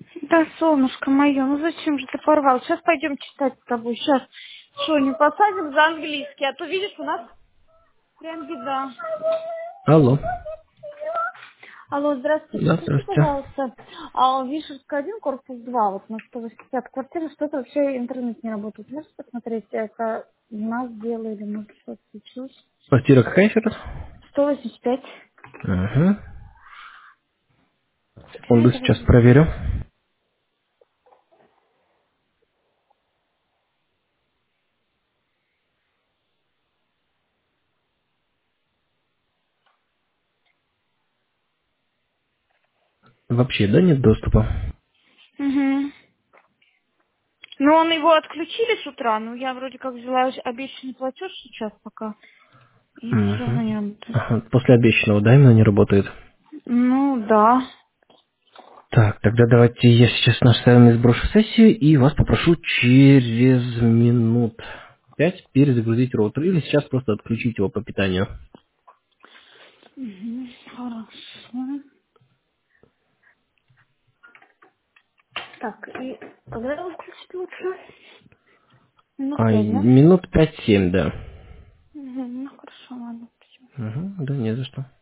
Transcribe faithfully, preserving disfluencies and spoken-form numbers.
Да, солнышко мое, ну зачем же ты порвал? Сейчас пойдем читать с тобой. Сейчас что, не посадим за английский, а то видишь, у нас прям беда. Алло. Алло, здравствуйте, Да, скажите, здравствуйте. пожалуйста, а Вишерская один, корпус два, вот на сто восемьдесят квартира, что-то вообще интернет не работает. Можете посмотреть, это у нас делали, может что-то случилось? Квартира какая еще раз? сто восемьдесят пять. Угу. Секунду, Это вот сейчас проверю. Вообще, да, нет доступа? Угу. Ну, он его отключили с утра, но я вроде как взяла обещанный платеж сейчас пока, и все Угу. равно не работает. Ага, после обещанного, да, именно не работает? Ну, да. Так, тогда давайте я сейчас наш сайт сброшу сессию и вас попрошу через минут пять перезагрузить роутер. Или сейчас просто отключить его по питанию. Мгм, хорошо. Так, и когда его включить лучше? Минут А, пять, да? минут пять-семь, да. Мгм, ну, хорошо, ладно. Угу, да, не за что.